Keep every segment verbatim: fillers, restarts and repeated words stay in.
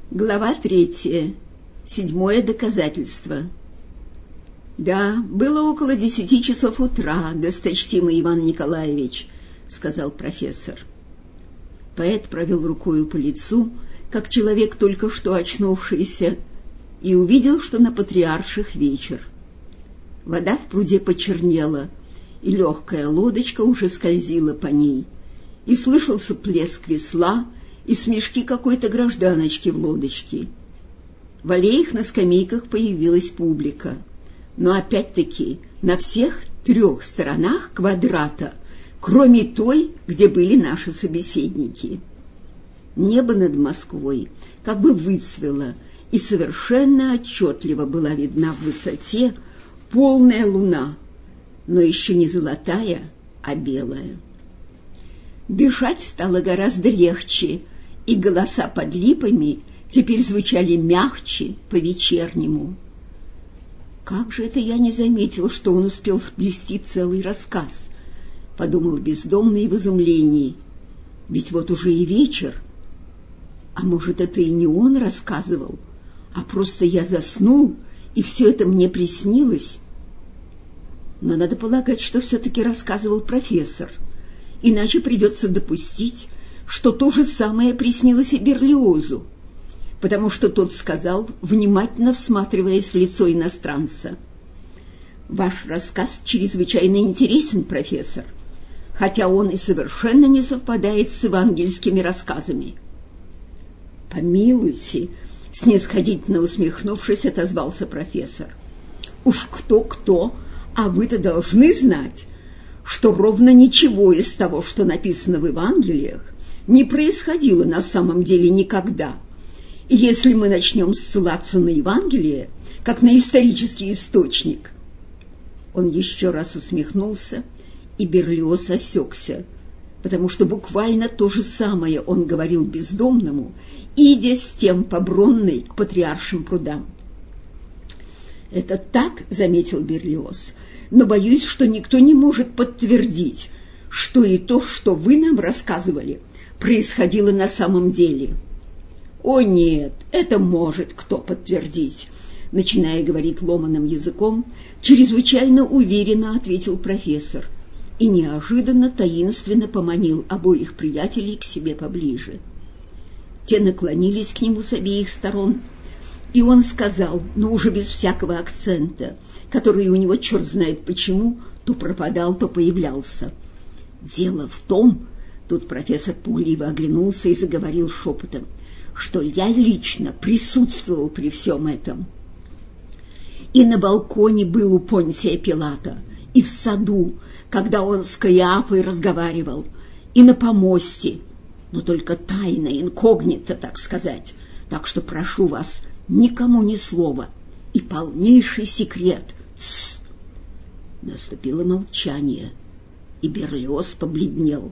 Глава третья. Седьмое доказательство. «Да, было около десяти часов утра, досточтимый Иван Николаевич», — сказал профессор. Поэт провел рукою по лицу, как человек, только что очнувшийся, и увидел, что на Патриарших вечер. Вода в пруде почернела, и легкая лодочка уже скользила по ней, и слышался плеск весла и смешки какой-то гражданочки в лодочке. В аллеях на скамейках появилась публика, но опять-таки на всех трех сторонах квадрата, кроме той, где были наши собеседники. Небо над Москвой как бы выцвело, и совершенно отчетливо была видна в высоте полная луна, но еще не золотая, а белая. Дышать стало гораздо легче, и голоса под липами теперь звучали мягче, по-вечернему. «Как же это я не заметил, что он успел сплести целый рассказ?» — подумал бездомный в изумлении. «Ведь вот уже и вечер. А может, это и не он рассказывал, а просто я заснул, и все это мне приснилось?» Но надо полагать, что все-таки рассказывал профессор, иначе придется допустить, что то же самое приснилось и Берлиозу, потому что тот сказал, внимательно всматриваясь в лицо иностранца: «Ваш рассказ чрезвычайно интересен, профессор, хотя он и совершенно не совпадает с евангельскими рассказами». «Помилуйте», — снисходительно усмехнувшись, отозвался профессор. «Уж кто-кто, а вы-то должны знать, что ровно ничего из того, что написано в Евангелиях, не происходило на самом деле никогда. И если мы начнем ссылаться на Евангелие, как на исторический источник...» Он еще раз усмехнулся, и Берлиоз осекся, потому что буквально то же самое он говорил бездомному, идя с тем по Бронной к Патриаршим прудам. «Это так, — заметил Берлиоз, — но боюсь, что никто не может подтвердить, что и то, что вы нам рассказывали, происходило на самом деле». «О нет, это может кто подтвердить», — начиная говорить ломаным языком, чрезвычайно уверенно ответил профессор и неожиданно таинственно поманил обоих приятелей к себе поближе. Те наклонились к нему с обеих сторон, и он сказал, но уже без всякого акцента, который у него черт знает почему то пропадал, то появлялся: «Дело в том, — тут профессор пугливо оглянулся и заговорил шепотом, — что я лично присутствовал при всем этом. И на балконе был у Понтия Пилата, и в саду, когда он с Каиафой разговаривал, и на помосте, но только тайно, инкогнито, так сказать, так что прошу вас, никому ни слова, и полнейший секрет. Тссс!» Наступило молчание, и Берлиоз побледнел.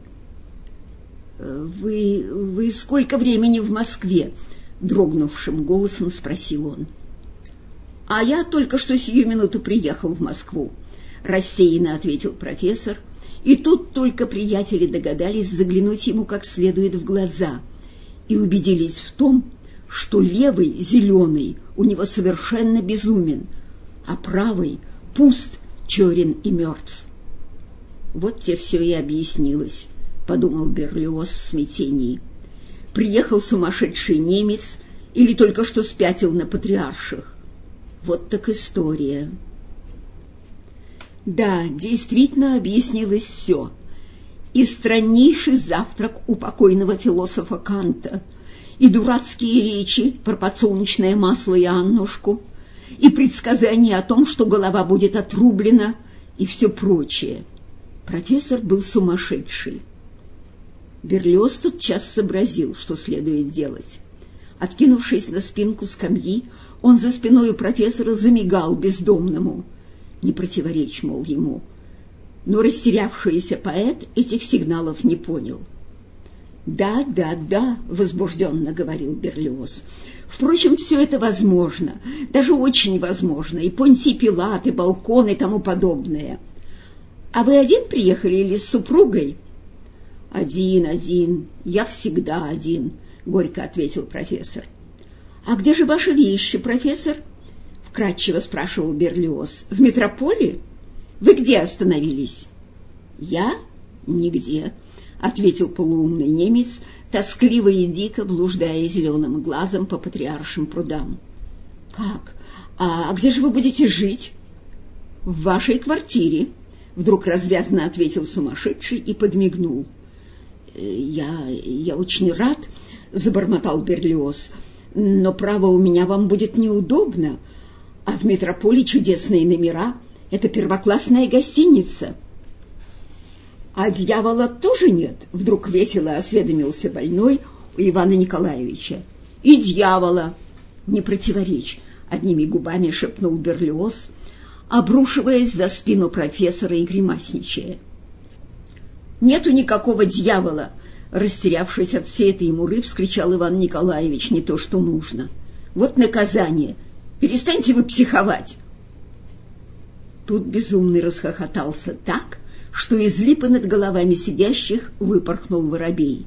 «Вы... вы сколько времени в Москве?» — дрогнувшим голосом спросил он. «А я только что сию минуту приехал в Москву», — рассеянно ответил профессор, и тут только приятели догадались заглянуть ему как следует в глаза и убедились в том, что левый, зеленый, у него совершенно безумен, а правый пуст, черен и мертв. «Вот тебе все и объяснилось», — подумал Берлиоз в смятении. «Приехал сумасшедший немец или только что спятил на Патриарших? Вот так история». Да, действительно объяснилось все. И страннейший завтрак у покойного философа Канта, и дурацкие речи про подсолнечное масло и Аннушку, и предсказание о том, что голова будет отрублена, и все прочее. Профессор был сумасшедший. Берлиоз тотчас сообразил, что следует делать. Откинувшись на спинку скамьи, он за спиной у профессора замигал бездомному. Не противоречь, мол, ему. Но растерявшийся поэт этих сигналов не понял. «Да, да, да», — возбужденно говорил Берлиоз. «Впрочем, все это возможно, даже очень возможно, и Понтий Пилат, и балкон, и тому подобное. А вы один приехали или с супругой?» «Один, один, я всегда один», — горько ответил профессор. «А где же ваши вещи, профессор?» — вкратчиво спрашивал Берлиоз. «В метрополе? Вы где остановились?» «Я? Нигде», — ответил полуумный немец, тоскливо и дико блуждая зеленым глазом по патриаршим прудам. «Как? А где же вы будете жить?» «В вашей квартире», — вдруг развязно ответил сумасшедший и подмигнул. «Я... я очень рад», — забормотал Берлиоз, — «но, право, у меня вам будет неудобно, а в метрополе чудесные номера, это первоклассная гостиница». «А дьявола тоже нет?» — вдруг весело осведомился больной у Ивана Николаевича. «И дьявола!» «Не противоречь!» — одними губами шепнул Берлиоз, обрушиваясь за спину профессора и гримасничая. «Нету никакого дьявола!» — растерявшись от всей этой муры, вскричал Иван Николаевич, не то что нужно. «Вот наказание! Перестаньте вы психовать!» Тут безумный расхохотался так, что из липы над головами сидящих выпорхнул воробей.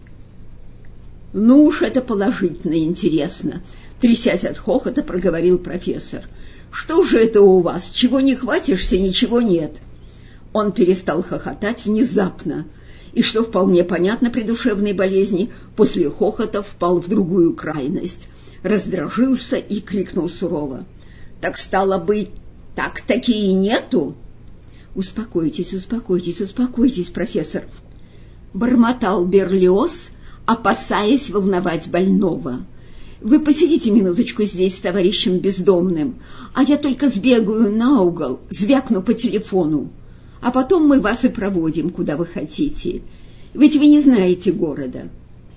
«Ну уж это положительно интересно», — трясясь от хохота, проговорил профессор. «Что же это у вас? Чего не хватишься, ничего нет». Он перестал хохотать внезапно, и, что вполне понятно при душевной болезни, после хохота впал в другую крайность, раздражился и крикнул сурово: «Так стало быть, так такие нету?» «Успокойтесь, успокойтесь, успокойтесь, профессор», — бормотал Берлиоз, опасаясь волновать больного. «Вы посидите минуточку здесь с товарищем бездомным, а я только сбегаю на угол, звякну по телефону, а потом мы вас и проводим, куда вы хотите, ведь вы не знаете города».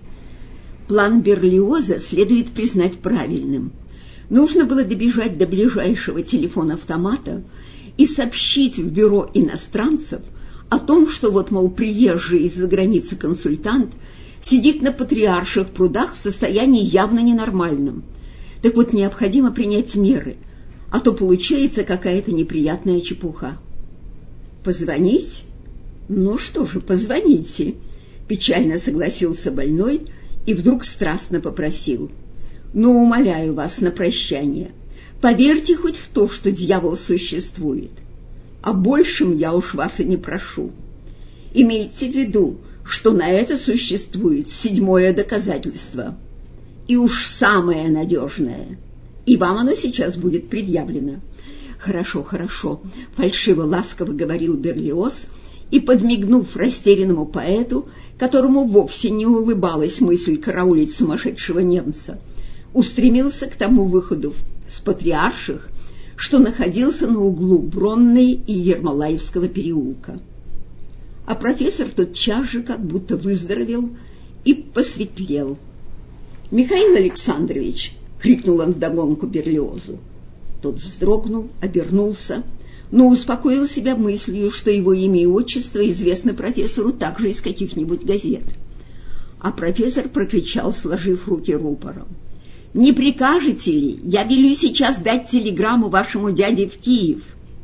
План Берлиоза следует признать правильным. Нужно было добежать до ближайшего телефона-автомата и сообщить в бюро иностранцев о том, что вот, мол, приезжий из-за границы консультант сидит на Патриарших прудах в состоянии явно ненормальном. Так вот, необходимо принять меры, а то получается какая-то неприятная чепуха. «Позвонить? Ну что же, позвоните», — печально согласился больной и вдруг страстно попросил: «Ну, умоляю вас на прощание, поверьте хоть в то, что дьявол существует. О большем я уж вас и не прошу. Имейте в виду, что на это существует седьмое доказательство, и уж самое надежное, и вам оно сейчас будет предъявлено». «Хорошо, хорошо», — фальшиво-ласково говорил Берлиоз, и, подмигнув растерянному поэту, которому вовсе не улыбалась мысль караулить сумасшедшего немца, устремился к тому выходу с Патриарших, что находился на углу Бронной и Ермолаевского переулка. А профессор тотчас же как будто выздоровел и посветлел. «Михаил Александрович!» — крикнул он вдогонку Берлиозу. Тот вздрогнул, обернулся, но успокоил себя мыслью, что его имя и отчество известно профессору также из каких-нибудь газет. А профессор прокричал, сложив руки рупором: «Не прикажете ли? Я велю сейчас дать телеграмму вашему дяде в Киев».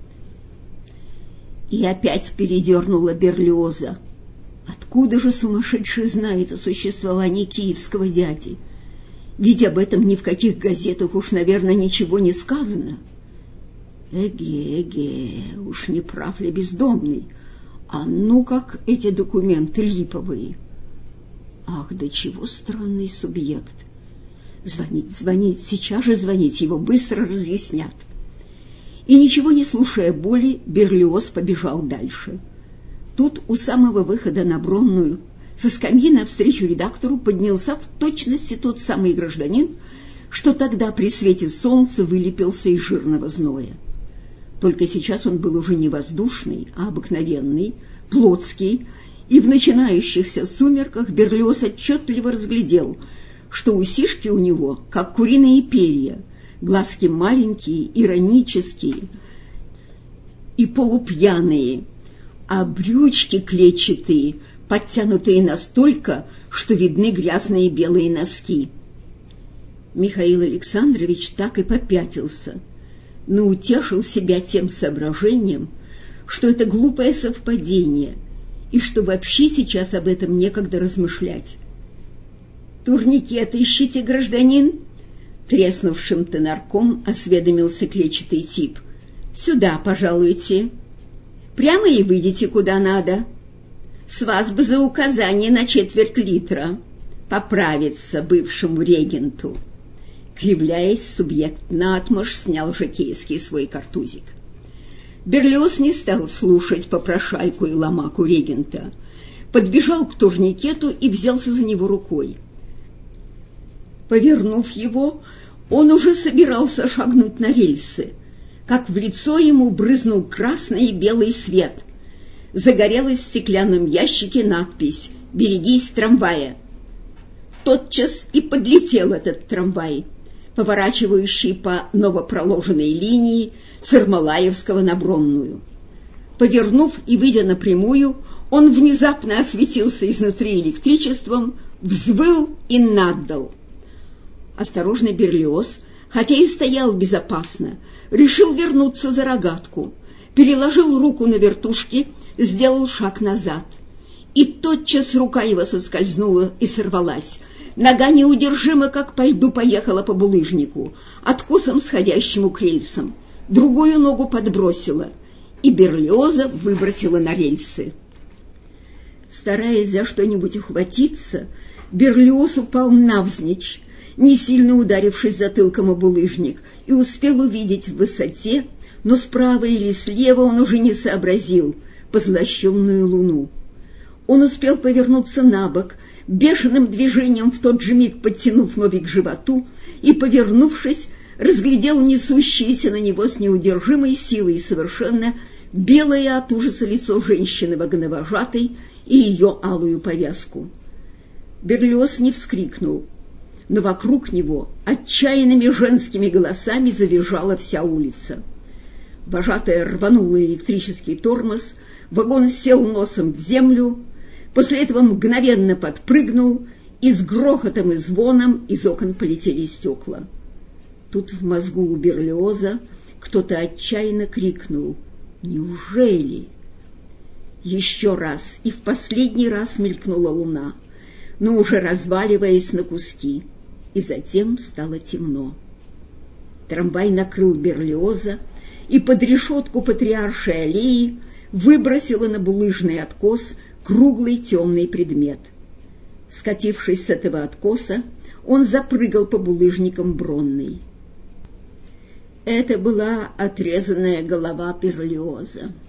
И опять передернула Берлиоза. Откуда же сумасшедший знает о существовании киевского дяди? Ведь об этом ни в каких газетах уж, наверное, ничего не сказано. Эге, эге, уж не прав ли бездомный? А ну как эти документы липовые! Ах, да чего странный субъект! Звонить, звонить, сейчас же звонить, его быстро разъяснят. И, ничего не слушая боли, Берлиоз побежал дальше. Тут у самого выхода на Бронную со скамьи навстречу редактору поднялся в точности тот самый гражданин, что тогда при свете солнца вылепился из жирного зноя. Только сейчас он был уже не воздушный, а обыкновенный, плотский, и в начинающихся сумерках Берлиоз отчетливо разглядел, что усишки у него, как куриные перья, глазки маленькие, иронические и полупьяные, а брючки клетчатые, подтянутые настолько, что видны грязные белые носки. Михаил Александрович так и попятился, но утешил себя тем соображением, что это глупое совпадение, и что вообще сейчас об этом некогда размышлять. «Турникет ищите, гражданин?» Треснувшим тенорком осведомился клетчатый тип. «Сюда, пожалуйте. Прямо и выйдите куда надо. С вас бы за указание на четверть литра. Поправиться бывшему регенту». Кривляясь, субъект наотмашь снял жокейский свой картузик. Берлиоз не стал слушать попрошайку и ломаку регента. Подбежал к турникету и взялся за него рукой. Повернув его, он уже собирался шагнуть на рельсы, как в лицо ему брызнул красный и белый свет. Загорелась в стеклянном ящике надпись «Берегись трамвая». Тотчас и подлетел этот трамвай, поворачивающий по новопроложенной линии с Ермолаевского на Бронную. Повернув и выйдя напрямую, он внезапно осветился изнутри электричеством, взвыл и наддал. Осторожный Берлиоз, хотя и стоял безопасно, решил вернуться за рогатку, переложил руку на вертушки, сделал шаг назад. И тотчас рука его соскользнула и сорвалась. Нога неудержимо, как по льду, поехала по булыжнику, откосом сходящему к рельсам. Другую ногу подбросила, и Берлиоза выбросила на рельсы. Стараясь за что-нибудь ухватиться, Берлиоз упал навзничь, не сильно ударившись затылком о булыжник, и успел увидеть в высоте, но справа или слева он уже не сообразил, позлощенную луну. Он успел повернуться на бок, бешеным движением в тот же миг подтянув ноги к животу, и, повернувшись, разглядел несущееся на него с неудержимой силой совершенно белое от ужаса лицо женщины-вагоновожатой и ее алую повязку. Берлиоз не вскрикнул, но вокруг него отчаянными женскими голосами завизжала вся улица. Вожатая рванула электрический тормоз, вагон сел носом в землю, после этого мгновенно подпрыгнул, и с грохотом и звоном из окон полетели стекла. Тут в мозгу у Берлиоза кто-то отчаянно крикнул: «Неужели?» Еще раз и в последний раз мелькнула луна, но уже разваливаясь на куски, и затем стало темно. Трамвай накрыл Берлиоза и под решетку Патриаршей аллеи выбросило на булыжный откос круглый темный предмет. Скатившись с этого откоса, он запрыгал по булыжникам Бронной. Это была отрезанная голова Берлиоза.